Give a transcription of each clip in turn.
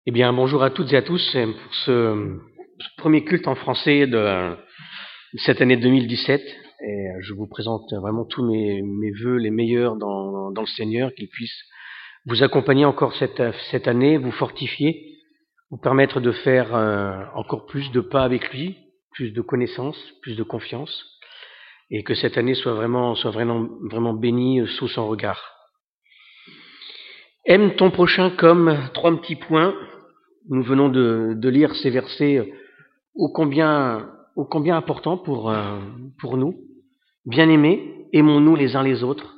Eh bien, bonjour à toutes et à tous pour ce premier culte en français de cette année 2017. Et je vous présente vraiment tous mes vœux les meilleurs dans le Seigneur, qu'il puisse vous accompagner encore cette année, vous fortifier, vous permettre de faire encore plus de pas avec lui, plus de connaissances, plus de confiance, et que cette année soit vraiment bénie sous son regard. Aime ton prochain comme 3 petits points. Nous venons de lire ces versets ô combien importants pour nous. Bien-aimés, aimons-nous les uns les autres,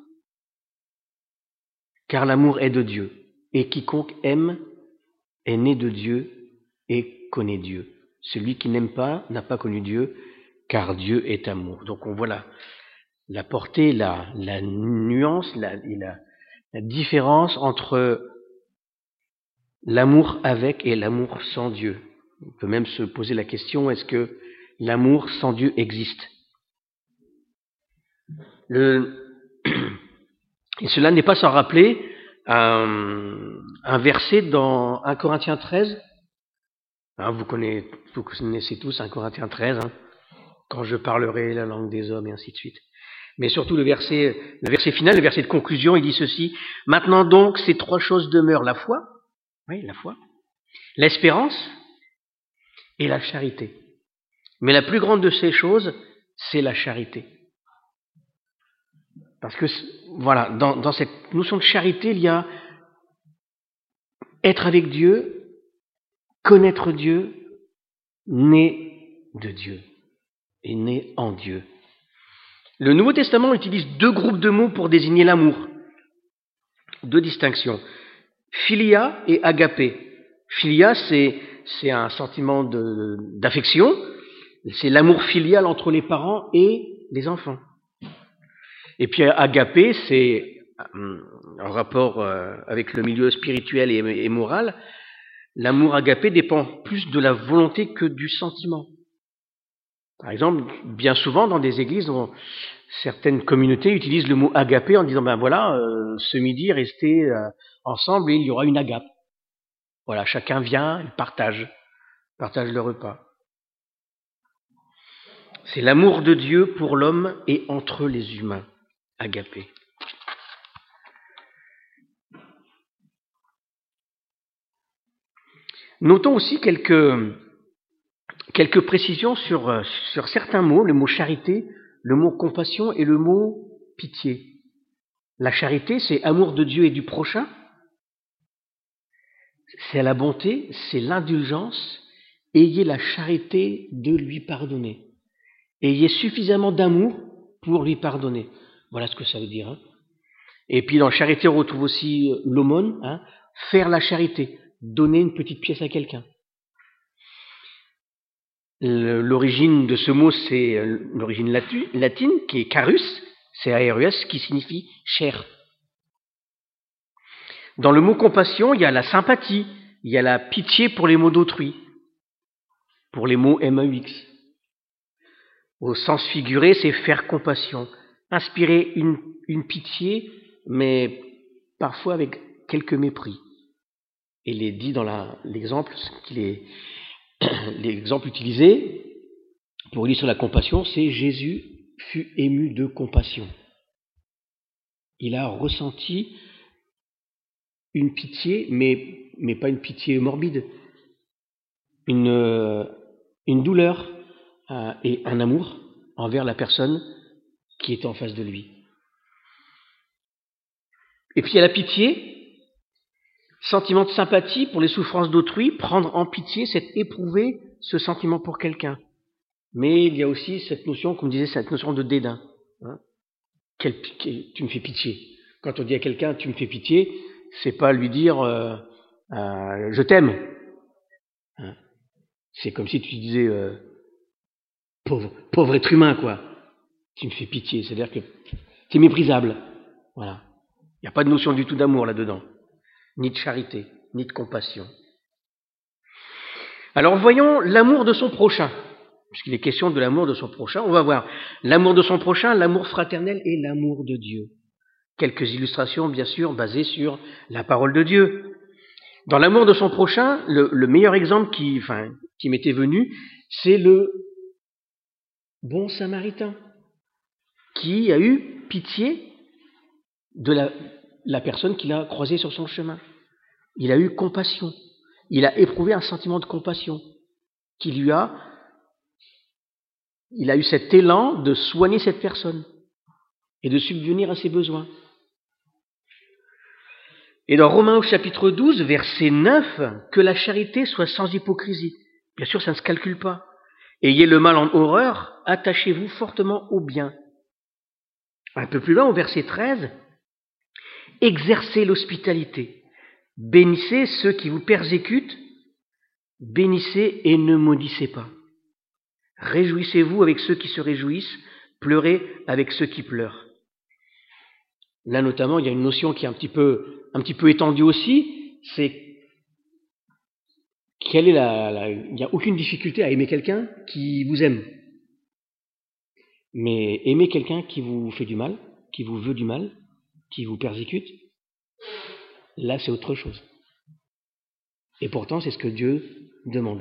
car l'amour est de Dieu, et quiconque aime est né de Dieu et connaît Dieu. Celui qui n'aime pas n'a pas connu Dieu, car Dieu est amour. Donc on voit la portée, la nuance, la différence entre l'amour avec et l'amour sans Dieu. On peut même se poser la question, est-ce que l'amour sans Dieu existe ? Et cela n'est pas sans rappeler un verset dans 1 Corinthiens 13. Vous connaissez tous 1 Corinthiens 13, quand je parlerai la langue des hommes et ainsi de suite. Mais surtout le verset final, le verset de conclusion, il dit ceci: maintenant donc, ces 3 choses demeurent: la foi, l'espérance et la charité. Mais la plus grande de ces choses, c'est la charité. Parce que, voilà, dans cette notion de charité, il y a être avec Dieu, connaître Dieu, né de Dieu et né en Dieu. Le Nouveau Testament utilise 2 groupes de mots pour désigner l'amour. 2 distinctions. Philia et agapé. Philia, c'est un sentiment d'affection. C'est l'amour filial entre les parents et les enfants. Et puis agapé, c'est en rapport avec le milieu spirituel et moral. L'amour agapé dépend plus de la volonté que du sentiment. Par exemple, bien souvent dans des églises, certaines communautés utilisent le mot agapé en disant ce midi, restez ensemble et il y aura une agape. Voilà, chacun vient, il partage le repas. C'est l'amour de Dieu pour l'homme et entre les humains, agapé. Notons aussi quelques précisions sur certains mots, le mot charité, le mot compassion et le mot pitié. La charité, c'est amour de Dieu et du prochain. C'est la bonté, c'est l'indulgence. Ayez la charité de lui pardonner. Ayez suffisamment d'amour pour lui pardonner. Voilà ce que ça veut dire. Et puis dans charité, on retrouve aussi l'aumône, faire la charité, donner une petite pièce à quelqu'un. L'origine de ce mot, c'est l'origine latine, qui est carus, c'est aerus, qui signifie chair. Dans le mot compassion, il y a la sympathie, il y a la pitié pour les maux d'autrui, pour les mots MEX. Au sens figuré, c'est faire compassion, inspirer une pitié, mais parfois avec quelques mépris. Et il est dit dans l'exemple, l'exemple utilisé pour illustrer la compassion, c'est Jésus fut ému de compassion. Il a ressenti une pitié, mais pas une pitié morbide, une douleur et un amour envers la personne qui est en face de lui. Et puis il y a la pitié, sentiment de sympathie pour les souffrances d'autrui, prendre en pitié, c'est éprouver ce sentiment pour quelqu'un. Mais il y a aussi cette notion, comme je disais, cette notion de dédain. Tu me fais pitié. Quand on dit à quelqu'un tu me fais pitié, c'est pas lui dire je t'aime. C'est comme si tu disais pauvre être humain, quoi. Tu me fais pitié, c'est-à-dire que c'est méprisable. Voilà. Il n'y a pas de notion du tout d'amour là-dedans, ni de charité, ni de compassion. Alors voyons l'amour de son prochain, puisqu'il est question de l'amour de son prochain. On va voir l'amour de son prochain, l'amour fraternel et l'amour de Dieu. Quelques illustrations, bien sûr, basées sur la parole de Dieu. Dans l'amour de son prochain, le meilleur exemple qui m'était venu, c'est le bon samaritain qui a eu pitié de la personne qu'il a croisée sur son chemin. Il a eu compassion. Il a éprouvé un sentiment de compassion il a eu cet élan de soigner cette personne et de subvenir à ses besoins. Et dans Romains au chapitre 12, verset 9, que la charité soit sans hypocrisie. Bien sûr, ça ne se calcule pas. Ayez le mal en horreur, attachez-vous fortement au bien. Un peu plus loin, au verset 13, exercez l'hospitalité. Bénissez ceux qui vous persécutent, bénissez et ne maudissez pas. Réjouissez-vous avec ceux qui se réjouissent, pleurez avec ceux qui pleurent. Là, notamment, il y a une notion qui est un petit peu étendue aussi, c'est il n'y a aucune difficulté à aimer quelqu'un qui vous aime. Mais aimer quelqu'un qui vous fait du mal, qui vous veut du mal, qui vous persécute, là, c'est autre chose. Et pourtant, c'est ce que Dieu demande.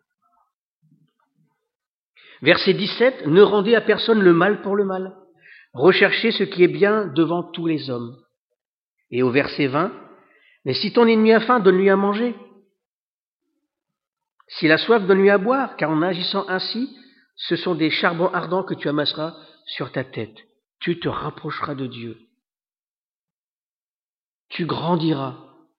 Verset 17, ne rendez à personne le mal pour le mal. Recherchez ce qui est bien devant tous les hommes. Et au verset 20, mais si ton ennemi a faim, donne-lui à manger. S'il a soif, donne-lui à boire, car en agissant ainsi, ce sont des charbons ardents que tu amasseras sur ta tête. Tu te rapprocheras de Dieu. Tu grandiras.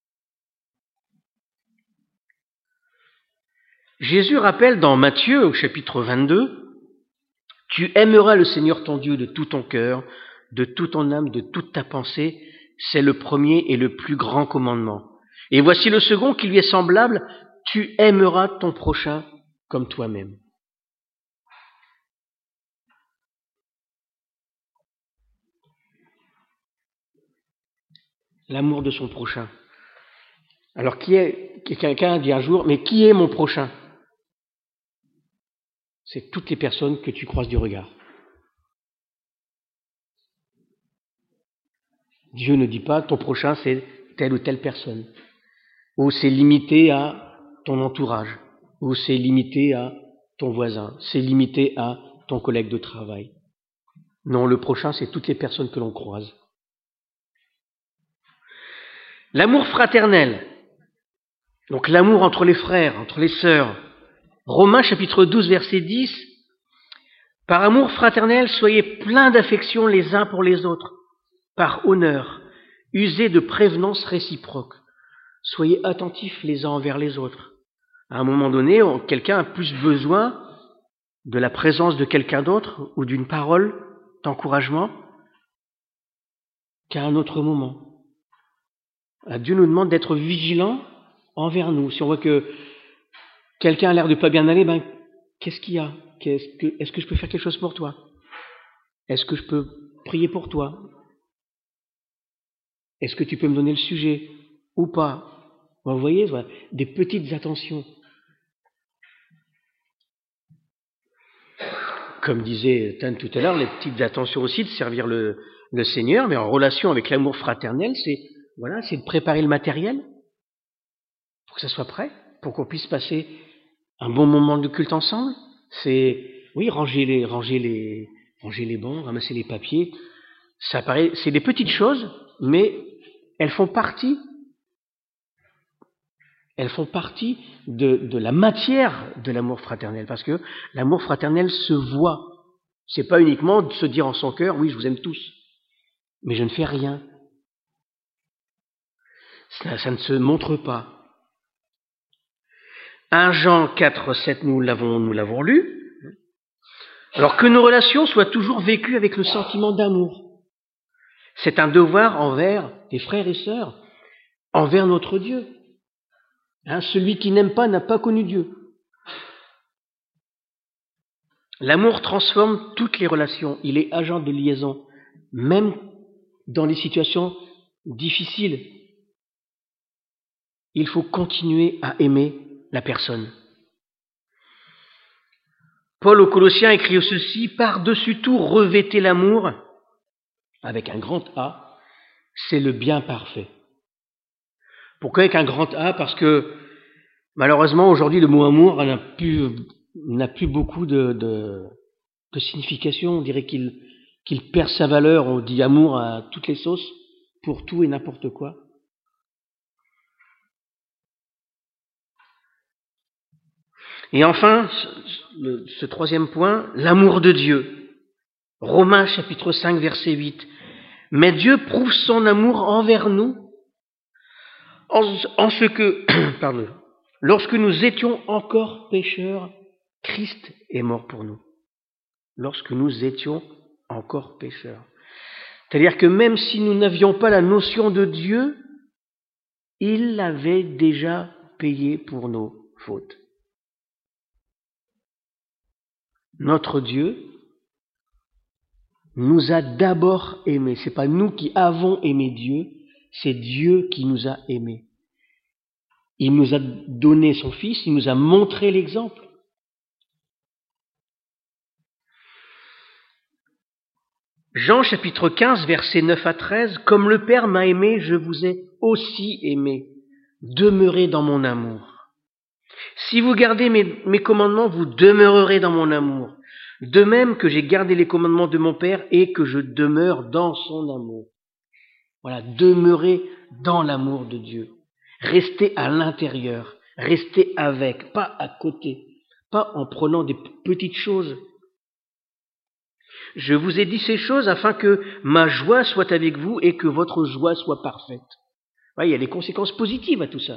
Jésus rappelle dans Matthieu au chapitre 22, tu aimeras le Seigneur ton Dieu de tout ton cœur, de toute ton âme, de toute ta pensée. C'est le premier et le plus grand commandement. Et voici le second qui lui est semblable, tu aimeras ton prochain comme toi-même. L'amour de son prochain. Alors quelqu'un a dit un jour, mais qui est mon prochain? C'est toutes les personnes que tu croises du regard. Dieu ne dit pas ton prochain c'est telle ou telle personne, ou c'est limité à ton entourage, ou c'est limité à ton voisin, c'est limité à ton collègue de travail. Non, le prochain c'est toutes les personnes que l'on croise. L'amour fraternel, donc l'amour entre les frères, entre les sœurs. Romains chapitre 12 verset 10, par amour fraternel, soyez pleins d'affection les uns pour les autres, par honneur, usez de prévenance réciproque. Soyez attentifs les uns envers les autres. À un moment donné, quelqu'un a plus besoin de la présence de quelqu'un d'autre ou d'une parole d'encouragement qu'à un autre moment. Dieu nous demande d'être vigilants envers nous. Si on voit que quelqu'un a l'air de pas bien aller, qu'est-ce qu'il y a? Est-ce que je peux faire quelque chose pour toi? Est-ce que je peux prier pour toi? Est-ce que tu peux me donner le sujet ou pas? Vous voyez, des petites attentions. Comme disait Tan tout à l'heure, les petites attentions aussi de servir le Seigneur, mais en relation avec l'amour fraternel, c'est de préparer le matériel pour que ça soit prêt, pour qu'on puisse passer un bon moment de culte ensemble. C'est ranger les bancs, ramasser les papiers. C'est des petites choses, mais elles font partie de la matière de l'amour fraternel, parce que l'amour fraternel se voit. C'est pas uniquement de se dire en son cœur, oui, je vous aime tous, mais je ne fais rien. Ça ne se montre pas. 1 Jean 4, 7, nous l'avons lu. Alors que nos relations soient toujours vécues avec le sentiment d'amour. C'est un devoir envers les frères et sœurs, envers notre Dieu. Celui qui n'aime pas n'a pas connu Dieu. L'amour transforme toutes les relations. Il est agent de liaison, même dans les situations difficiles. Il faut continuer à aimer la personne. Paul aux Colossiens écrit ceci, par-dessus tout, revêtez l'amour, avec un grand A, c'est le bien parfait. Pourquoi avec un grand A? Parce que malheureusement aujourd'hui le mot amour n'a plus beaucoup de signification. On dirait qu'il perd sa valeur. On dit amour à toutes les sauces, pour tout et n'importe quoi. Et enfin, ce troisième point, l'amour de Dieu. Romains chapitre 5 verset 8. Mais Dieu prouve son amour envers nous en ce que, lorsque nous étions encore pécheurs, Christ est mort pour nous. Lorsque nous étions encore pécheurs. C'est-à-dire que même si nous n'avions pas la notion de Dieu, il avait déjà payé pour nos fautes. Notre Dieu nous a d'abord aimés. Ce n'est pas nous qui avons aimé Dieu, c'est Dieu qui nous a aimés. Il nous a donné son Fils, il nous a montré l'exemple. Jean chapitre 15, versets 9 à 13, « Comme le Père m'a aimé, je vous ai aussi aimé. Demeurez dans mon amour. Si vous gardez mes commandements, vous demeurerez dans mon amour. De même que j'ai gardé les commandements de mon Père et que je demeure dans son amour. » Voilà, demeurez dans l'amour de Dieu. Restez à l'intérieur, restez avec, pas à côté, pas en prenant des petites choses. Je vous ai dit ces choses afin que ma joie soit avec vous et que votre joie soit parfaite. Ouais, il y a des conséquences positives à tout ça.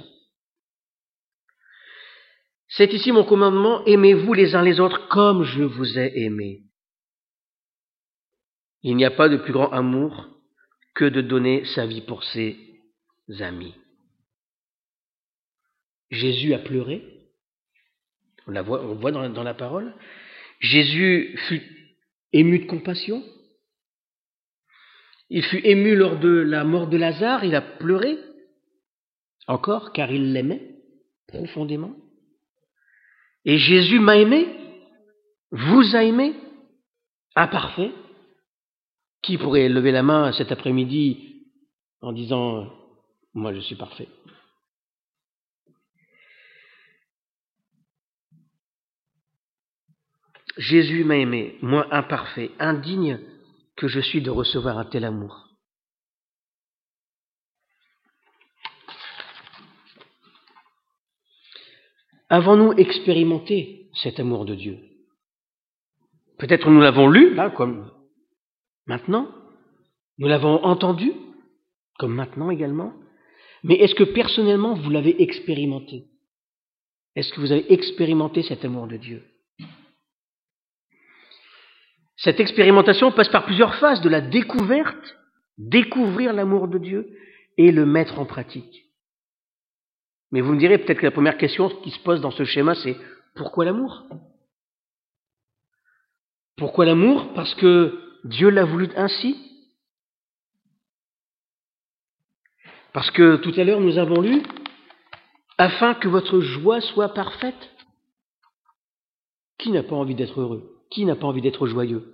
C'est ici mon commandement, aimez-vous les uns les autres comme je vous ai aimé. Il n'y a pas de plus grand amour que de donner sa vie pour ses amis. Jésus a pleuré, on voit dans la parole. Jésus fut ému de compassion. Il fut ému lors de la mort de Lazare, il a pleuré, encore, car il l'aimait profondément. Et Jésus m'a aimé, vous a aimé, imparfait. Qui pourrait lever la main cet après-midi en disant « Moi, je suis parfait ». Jésus m'a aimé, moi imparfait, indigne que je suis de recevoir un tel amour. Avons-nous expérimenté cet amour de Dieu? Peut-être nous l'avons lu, là, comme maintenant. Nous l'avons entendu, comme maintenant également. Mais est-ce que personnellement, vous l'avez expérimenté? Est-ce que vous avez expérimenté cet amour de Dieu? Cette expérimentation passe par plusieurs phases, de la découverte, découvrir l'amour de Dieu, et le mettre en pratique. Mais vous me direz peut-être que la première question qui se pose dans ce schéma, c'est pourquoi l'amour? Pourquoi l'amour? Parce que Dieu l'a voulu ainsi. Parce que tout à l'heure nous avons lu, afin que votre joie soit parfaite. Qui n'a pas envie d'être heureux? Qui n'a pas envie d'être joyeux?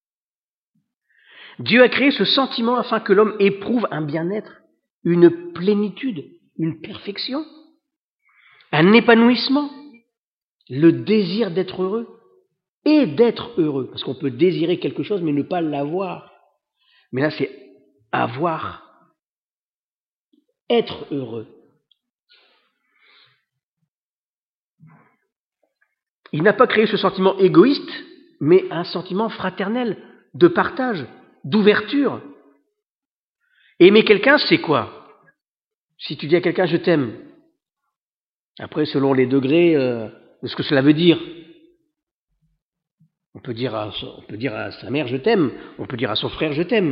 Dieu a créé ce sentiment afin que l'homme éprouve un bien-être, une plénitude, une perfection, un épanouissement, le désir d'être heureux et d'être heureux. Parce qu'on peut désirer quelque chose mais ne pas l'avoir. Mais là, c'est avoir, être heureux. Il n'a pas créé ce sentiment égoïste, mais un sentiment fraternel, de partage, d'ouverture. Aimer quelqu'un, c'est quoi? Si tu dis à quelqu'un « je t'aime », après, selon les degrés de ce que cela veut dire, on peut dire à sa mère « je t'aime », on peut dire à son frère « je t'aime ».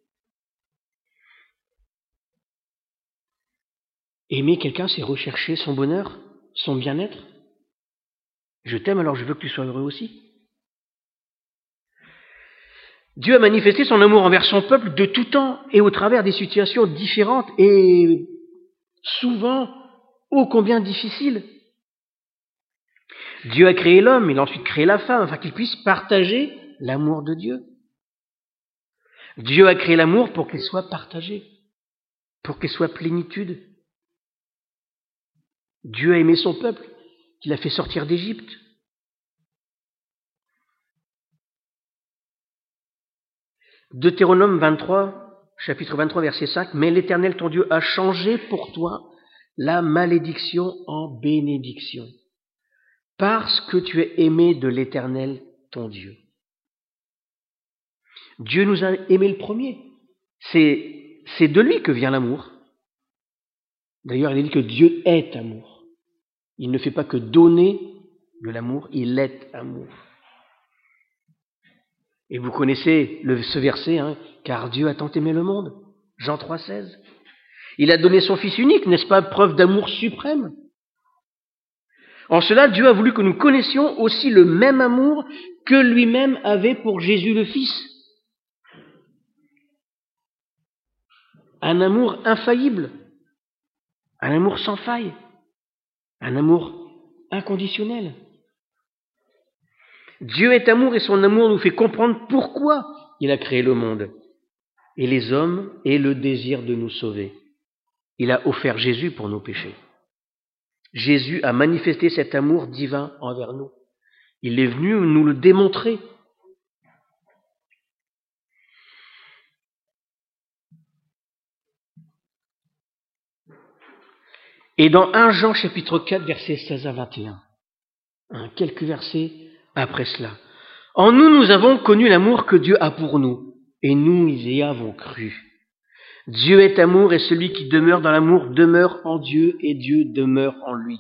Aimer quelqu'un, c'est rechercher son bonheur, son bien-être. Je t'aime, alors je veux que tu sois heureux aussi. Dieu a manifesté son amour envers son peuple de tout temps et au travers des situations différentes et souvent ô combien difficiles. Dieu a créé l'homme, il a ensuite créé la femme afin qu'ils puissent partager l'amour de Dieu. Dieu a créé l'amour pour qu'il soit partagé, pour qu'il soit plénitude. Dieu a aimé son peuple, qu'il a fait sortir d'Égypte. Deutéronome 23, chapitre 23, verset 5, « Mais l'Éternel, ton Dieu, a changé pour toi la malédiction en bénédiction, parce que tu es aimé de l'Éternel, ton Dieu. » Dieu nous a aimés le premier. C'est de lui que vient l'amour. D'ailleurs, il est dit que Dieu est amour. Il ne fait pas que donner de l'amour, il est amour. Et vous connaissez ce verset, hein, « Car Dieu a tant aimé le monde », Jean 3, 16. Il a donné son Fils unique, n'est-ce pas, preuve d'amour suprême. En cela, Dieu a voulu que nous connaissions aussi le même amour que lui-même avait pour Jésus le Fils. Un amour infaillible, un amour sans faille, un amour inconditionnel. Dieu est amour et son amour nous fait comprendre pourquoi il a créé le monde et les hommes et le désir de nous sauver. Il a offert Jésus pour nos péchés. Jésus a manifesté cet amour divin envers nous. Il est venu nous le démontrer. Et dans 1 Jean chapitre 4, versets 16 à 21, quelques versets après cela. « En nous, nous avons connu l'amour que Dieu a pour nous, et nous y avons cru. Dieu est amour, et celui qui demeure dans l'amour demeure en Dieu, et Dieu demeure en lui.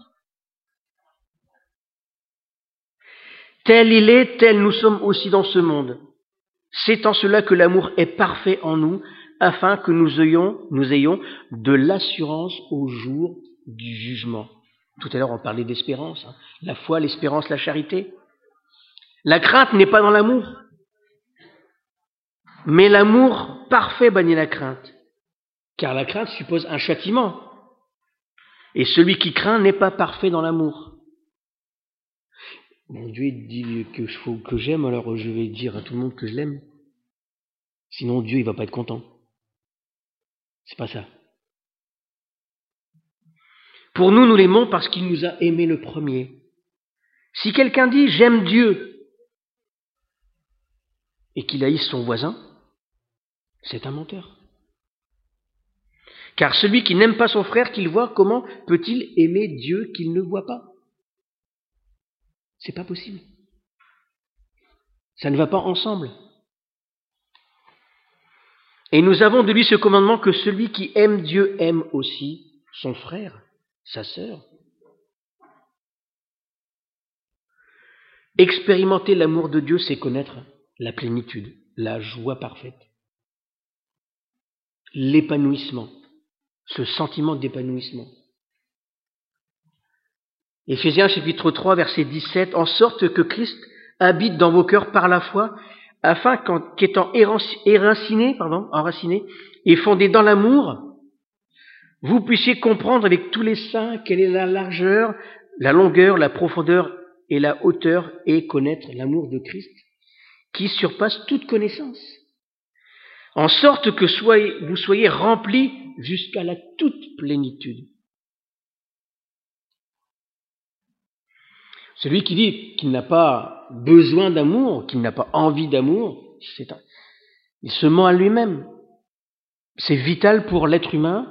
Tel il est, tel nous sommes aussi dans ce monde. C'est en cela que l'amour est parfait en nous, afin que nous ayons de l'assurance au jour du jugement. » Tout à l'heure, on parlait d'espérance, hein. La foi, l'espérance, la charité. La crainte n'est pas dans l'amour, mais l'amour parfait bannit la crainte, car la crainte suppose un châtiment, et celui qui craint n'est pas parfait dans l'amour. Bon, Dieu dit que j'aime, alors je vais dire à tout le monde que je l'aime. Sinon, Dieu, il va pas être content. C'est pas ça. Pour nous, nous l'aimons parce qu'il nous a aimés le premier. Si quelqu'un dit « j'aime Dieu » et qu'il haïsse son voisin, c'est un menteur. Car celui qui n'aime pas son frère qu'il voit, comment peut-il aimer Dieu qu'il ne voit pas? C'est pas possible. Ça ne va pas ensemble. Et nous avons de lui ce commandement que celui qui aime Dieu aime aussi son frère, sa sœur. Expérimenter l'amour de Dieu, c'est connaître la plénitude, la joie parfaite, l'épanouissement, ce sentiment d'épanouissement. Éphésiens chapitre 3, verset 17, « En sorte que Christ habite dans vos cœurs par la foi, afin qu'étant enraciné et fondé dans l'amour, vous puissiez comprendre avec tous les saints quelle est la largeur, la longueur, la profondeur et la hauteur, et connaître l'amour de Christ, qui surpasse toute connaissance, en sorte que vous soyez remplis jusqu'à la toute plénitude. » Celui qui dit qu'il n'a pas besoin d'amour, qu'il n'a pas envie d'amour, il se ment à lui-même. C'est vital pour l'être humain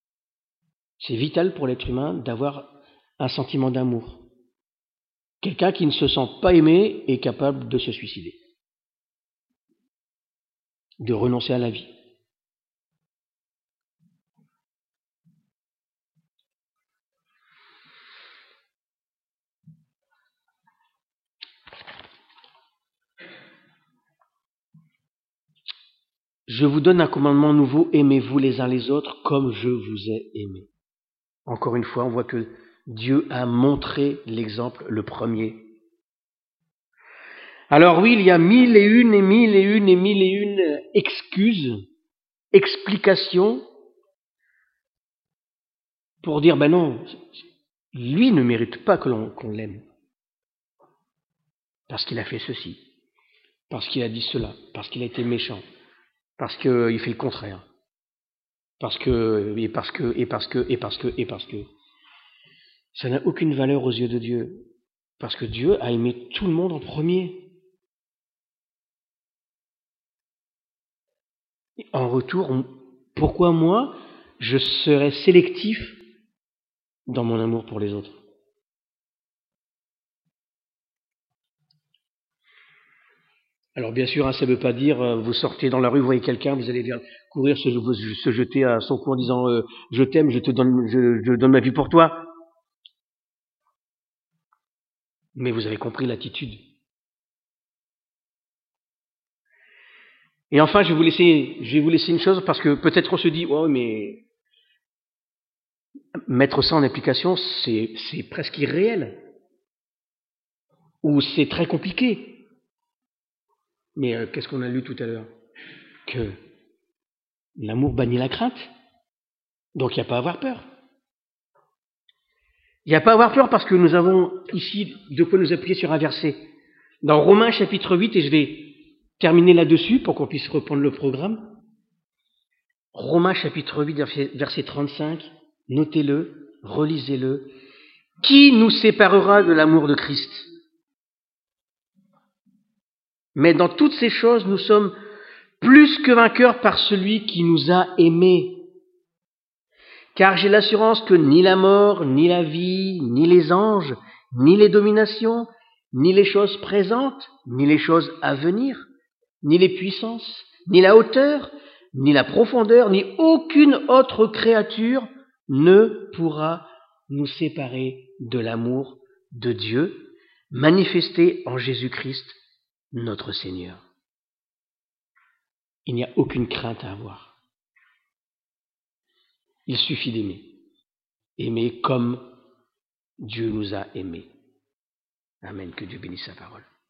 d'avoir un sentiment d'amour. Quelqu'un qui ne se sent pas aimé est capable de se suicider, de renoncer à la vie. Je vous donne un commandement nouveau, aimez-vous les uns les autres comme je vous ai aimé. Encore une fois, on voit que Dieu a montré l'exemple, le premier. Alors oui, il y a mille et une excuses, explications pour dire, ben non, lui ne mérite pas qu'on l'aime. Parce qu'il a fait ceci, parce qu'il a dit cela, parce qu'il a été méchant, parce qu'il fait le contraire, parce que. ça n'a aucune valeur aux yeux de Dieu, parce que Dieu a aimé tout le monde en premier. En retour, pourquoi moi, je serais sélectif dans mon amour pour les autres? Alors bien sûr, ça ne veut pas dire, vous sortez dans la rue, vous voyez quelqu'un, vous allez courir, se jeter à son cou en disant je t'aime, je donne ma vie pour toi. Mais vous avez compris l'attitude. Et enfin, je vais vous laisser une chose, parce que peut-être on se dit, oh mais mettre ça en application, c'est presque irréel. Ou c'est très compliqué. Mais qu'est-ce qu'on a lu tout à l'heure? Que l'amour bannit la crainte. Donc il n'y a pas à avoir peur. Il n'y a pas à avoir peur parce que nous avons ici de quoi nous appuyer sur un verset. Dans Romains chapitre 8, et je vais terminer là-dessus pour qu'on puisse reprendre le programme. Romains chapitre 8, verset 35, notez-le, relisez-le. Qui nous séparera de l'amour de Christ? Mais dans toutes ces choses, nous sommes plus que vainqueurs par celui qui nous a aimés. Car j'ai l'assurance que ni la mort, ni la vie, ni les anges, ni les dominations, ni les choses présentes, ni les choses à venir, ni les puissances, ni la hauteur, ni la profondeur, ni aucune autre créature ne pourra nous séparer de l'amour de Dieu, manifesté en Jésus-Christ, notre Seigneur. Il n'y a aucune crainte à avoir. Il suffit d'aimer. Aimer comme Dieu nous a aimés. Amen. Que Dieu bénisse sa parole.